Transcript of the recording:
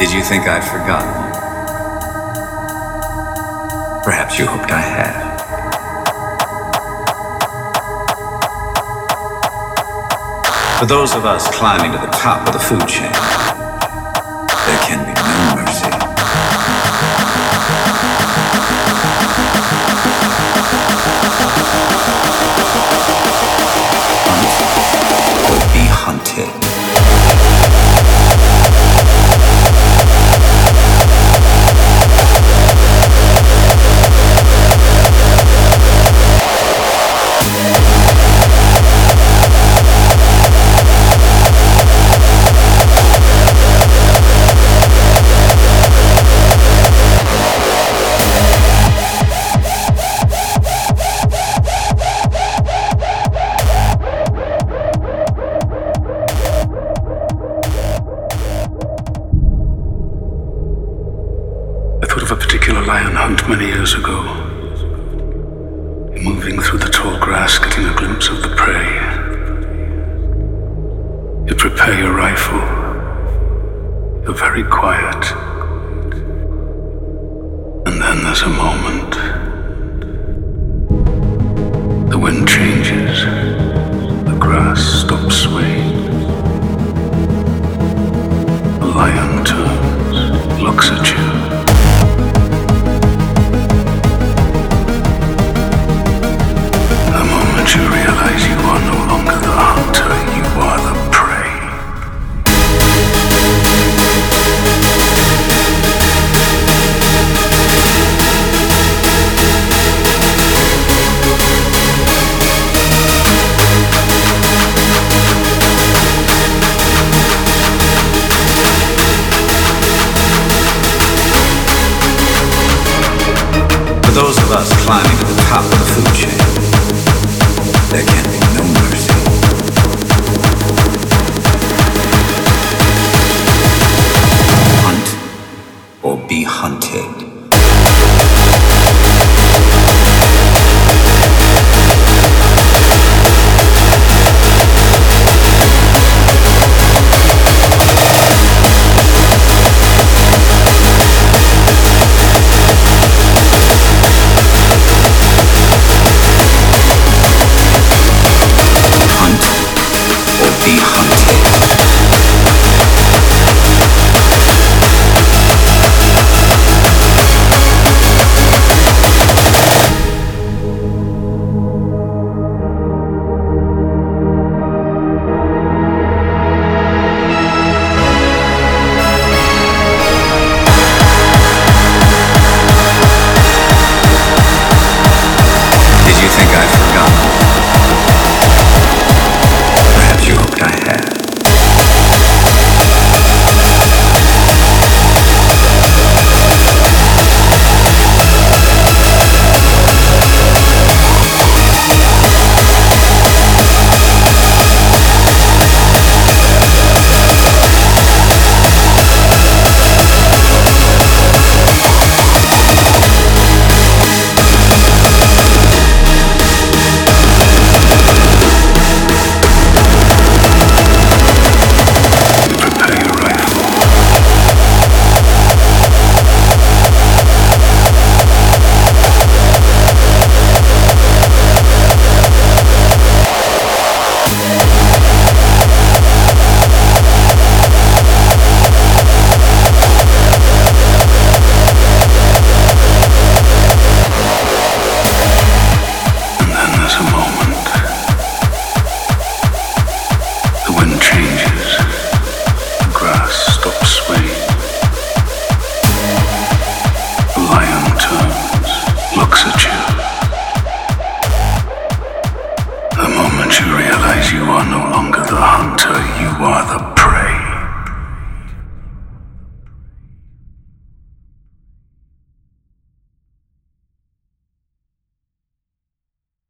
Did you think I'd forgotten you? Perhaps you hoped I had. For those of us climbing to the top of the food chain, there can be no mercy. Hunt or be hunted. Many years ago, moving through the tall grass, getting a glimpse of the prey. You prepare your rifle. You're very quiet. And then there's a moment. The wind changes. The grass stops swaying. The lion turns, looks at you. You realize you are no longer the hunter, you are the prey. For those of us climbing to the top of the food chain, there can be no mercy. Hunt or be hunted. Be hunted. Did you think I'd forgotten? Perhaps you hoped I had. You realize you are no longer the hunter, you are the prey.